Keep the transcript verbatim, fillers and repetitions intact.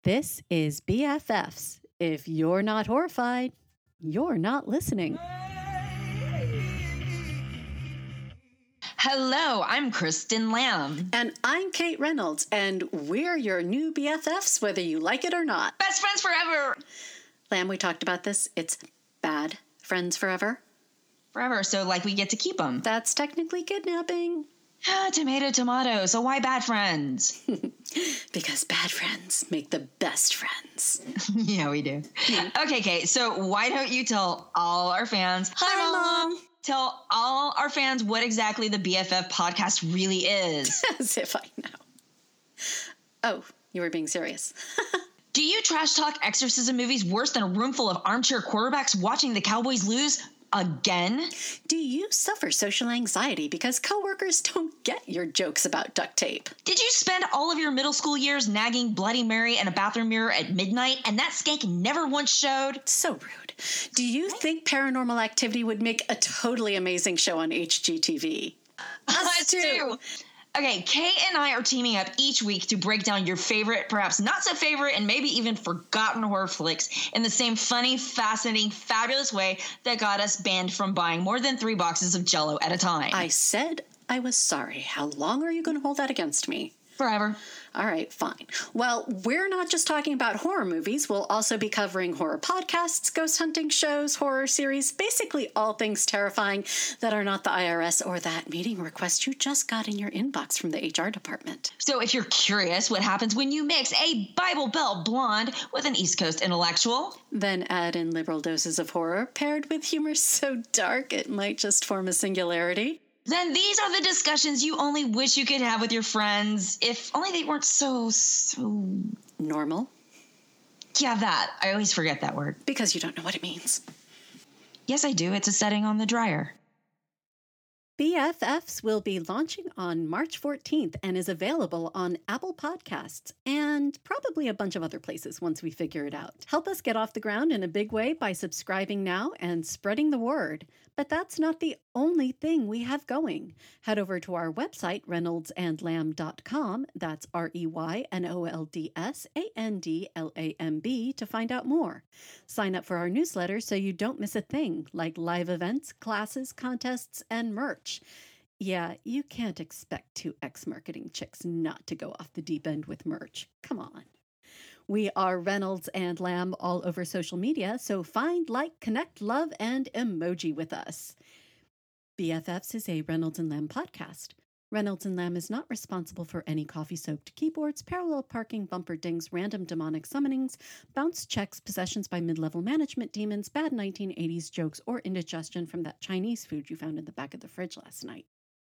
This is B F Fs. If you're not horrified, you're not listening. Hello, I'm Kristen Lamb. And I'm Kate Reynolds, and we're your new B F Fs, whether you like it or not. Best friends forever! Lamb, we talked about this. It's bad friends forever. Forever, so like we get to keep them. That's technically kidnapping. Ah, tomato, tomato. So why bad friends? Because bad friends make the best friends. Yeah, we do. Okay, Kate, so why don't you tell all our fans... Hi, Mom! Tell all our fans what exactly the B F F podcast really is. As if I know. Oh, you were being serious. Do you trash talk exorcism movies worse than a room full of armchair quarterbacks watching the Cowboys lose again? Do you suffer social anxiety because coworkers don't get your jokes about duct tape? Did you spend all of your middle school years nagging Bloody Mary in a bathroom mirror at midnight and that skank never once showed? So rude. Do you think Paranormal Activity would make a totally amazing show on H G T V? Us, Us too. too. Okay, Kay and I are teaming up each week to break down your favorite, perhaps not so favorite, and maybe even forgotten horror flicks in the same funny, fascinating, fabulous way that got us banned from buying more than three boxes of Jell-O at a time. I said I was sorry. How long are you going to hold that against me? Forever. All right, fine. Well, we're not just talking about horror movies. We'll also be covering horror podcasts, ghost hunting shows, horror series, basically all things terrifying that are not the I R S or that meeting request you just got in your inbox from the H R department. So if you're curious what happens when you mix a Bible Belt blonde with an East Coast intellectual, then add in liberal doses of horror paired with humor so dark it might just form a singularity, then these are the discussions you only wish you could have with your friends, if only they weren't so, so... normal? Yeah, that. I always forget that word. Because you don't know what it means. Yes, I do. It's a setting on the dryer. B F Fs will be launching on March fourteenth and is available on Apple Podcasts and probably a bunch of other places once we figure it out. Help us get off the ground in a big way by subscribing now and spreading the word. But that's not the only thing we have going. Head over to our website, reynolds and lamb dot com. That's R E Y N O L D S A N D L A M B to find out more. Sign up for our newsletter so you don't miss a thing, like live events, classes, contests, and merch. Yeah, you can't expect two ex-marketing chicks not to go off the deep end with merch. Come on. We are Reynolds and Lamb all over social media, so find, like, connect, love, and emoji with us. B F Fs is a Reynolds and Lamb podcast. Reynolds and Lamb is not responsible for any coffee-soaked keyboards, parallel parking, bumper dings, random demonic summonings, bounce checks, possessions by mid-level management demons, bad nineteen eighties jokes, or indigestion from that Chinese food you found in the back of the fridge last night.